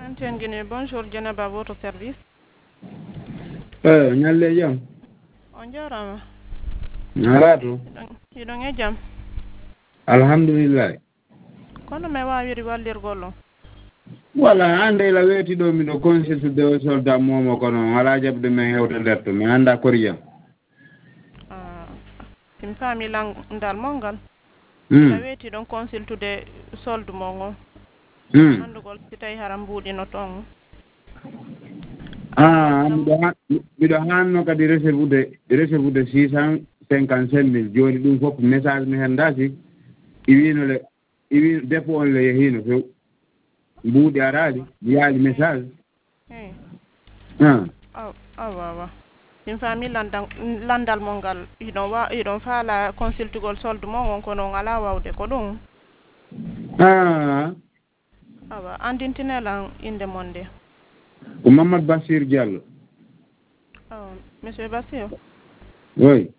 Guinée, bonjour, Djenaba, à votre service. Nyalle jam. On jarama. Alatu. Yiɗon jam. Alhamdulillah. Kono me wawiri wallirgol. Wala ande la weti do mi do consulté de soldat momo kono wala jabde men hewta derto mi anda koriya. Tim fami landal mongal. La weti don consultude solde mongo. Andugol si tay haram buudi no ton. Miɗo hanno kadi recevude 655 000 joni ɗum fof message mi hen dasi iwi dépôt on le yehino few mbuuɗi arali mi yaali message awa min faami landal mongal iɗon faala consultugol solde mon on kono on ala wawde ko ɗum awa andintinelan inde mon de ko Mamadou Bassir Diallo. Monsieur Bassir. Oui.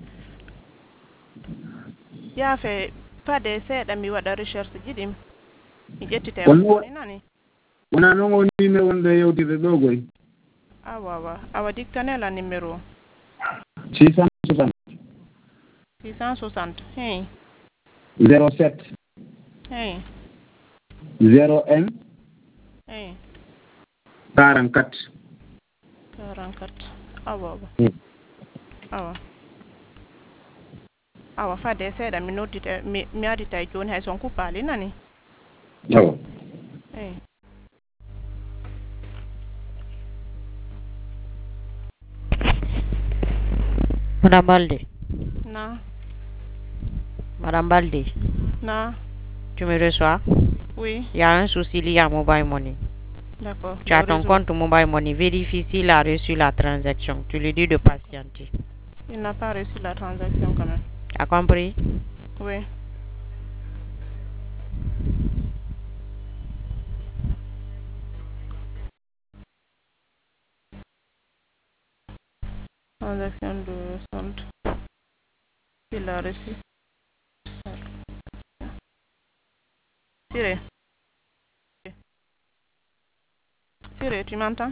Yaafe pade seeɗa mi waɗa recherche jiɗi mi ƴettite woni nani wona noon o numéro wonɗo yewtide ɗo goy awa dictanela numéro 660 hey 07 hey 01 hey 44 awa fade seeɗa mi noddite mi adita e joni hay son kuppali nani awa hey Madame Balde. Na. Madame Balde. Na. Tu me reçois? Oui. Il y a un souci lié à Mobile Money. D'accord. Tu as ton compte Mobile Money. Vérifie s'il a reçu la transaction. Tu lui dis de patienter. Il n'a pas reçu la transaction quand même. Tu as compris? Oui. Transaction de solde. Il a reçu. Siré, tu m'entends?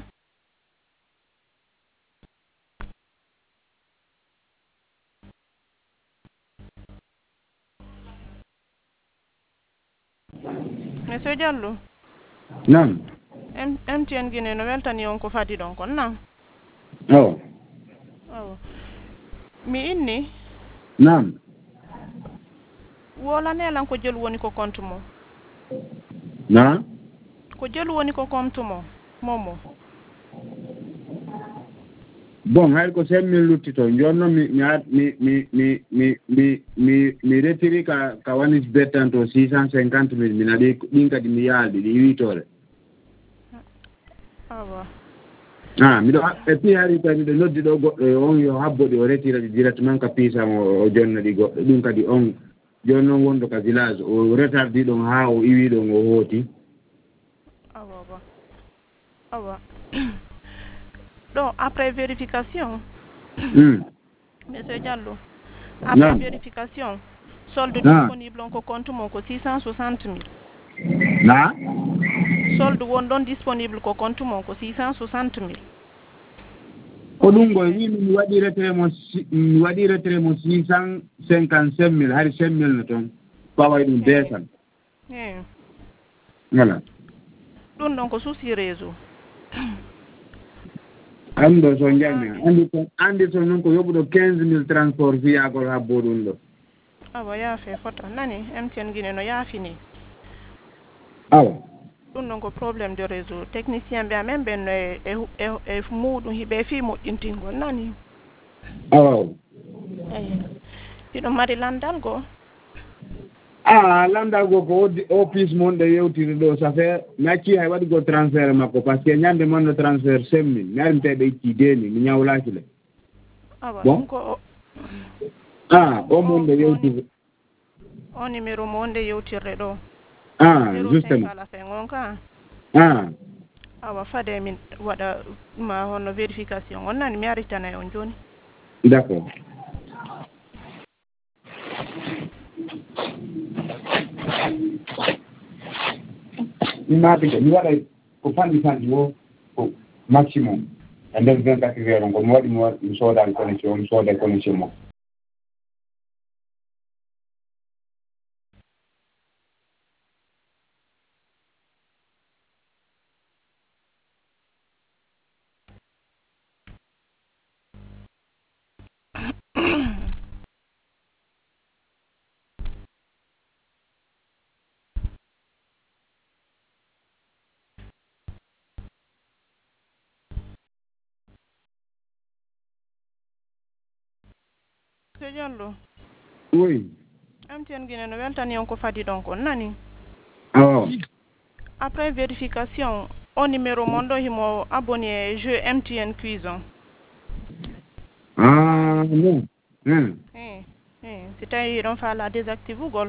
Monsieur Diallo. Nam. MTN Guinée no weltani on ko fadi don kon nan. Oh. Mi inni. Nam. Wola nelan ko jël woni ko compte mo. Na. Ko jël woni ko compte mo momo. Bon hay ko 5000 luttito jonno mi retiri ka wani bettanto 650 000 mi nadi ɗin kadi mi yaaldi ɗi witore miɗo e pi hari kadi ɗo noddi ɗo goɗɗo on yo habboɗi o retira ɗi directement ka piisam o jonna ɗi goɗɗo ɗum kadi on joni noon wonɗo ka village o retardi ɗon ha o iwi ɗon o hooti Donc, après vérification, Monsieur Diallo, vérification, solde disponible en compte mon 660 000. Na? Solde wondon disponible ko compte mon 660 000. Ko ɗum goy wi mi waɗi retrait mo 655 000 hari 5 000 no toon paway ɗum deesan. Voilà. Ɗum ɗon ko souci réseau. Ando so jami andi so non ko yoɓuɗo 15 000 transport fiyagol habbo ɗum ɗo awa yaafe fota nani MTN Guinée no yaafini awa ɗum ɗon ko probléme de réseau technicien ɓe amen ɓenno e muɗum hiɓe fi moƴƴintingol nani awa eyi hiɗo mari landal goo landal goo ko office mon ɗo yewtiri ɗo ça fait mi acci hay waɗi go transfert makko par ce que ñande mon no transfert 5 000 mi ari mi tawi ɓe itti deni mi ñawlaki le bon ko o mon ɗo yewtiri o numéro mo wonde yewtirde ɗo justement ala fin on ka awa fade min waɗa ma hono vérification on nani mi aritana on joni d'accord mi waɗay ko fanɗi wo ko maximum e nder 24 heures ngo mi waɗi mi soodani connexion mi sooda connexion mo Monsieur Diallo. Oui. MTN Guinée no weltani on ko fadi donc on nani. Oh. Après vérification, au numéro mon ɗo himo abonné jeu MTN Cuisine. Ah, non. Si tawi ɗon faala désactive ugol.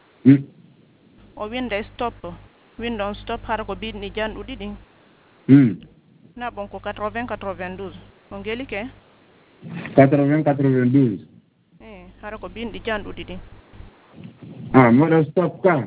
O winda stop. Windon stop hara ko binɗi janɗuɗi ɗin. Na bon ko 80-92. On geli ke? 80-92. Hara ko binɗi janɗuɗi ɗin. Ah, moɗo stop ka?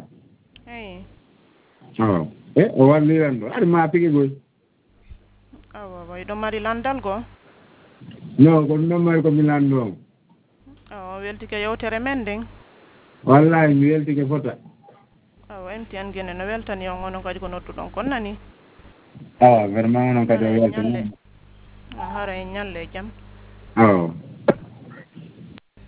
Oh. O walliran ɗo. Aɗa ma pigi goy. Awa, ɗo mari landal go? No, ko ɗum mari ko mi lando. Weltike yewtere men ndin. Wallahi mi weltike fota. MTN Guinée no weltani on onon kadi ko nodduɗon kon nani. Vraiment onon kadi o weltani. Hara en nyalle jam.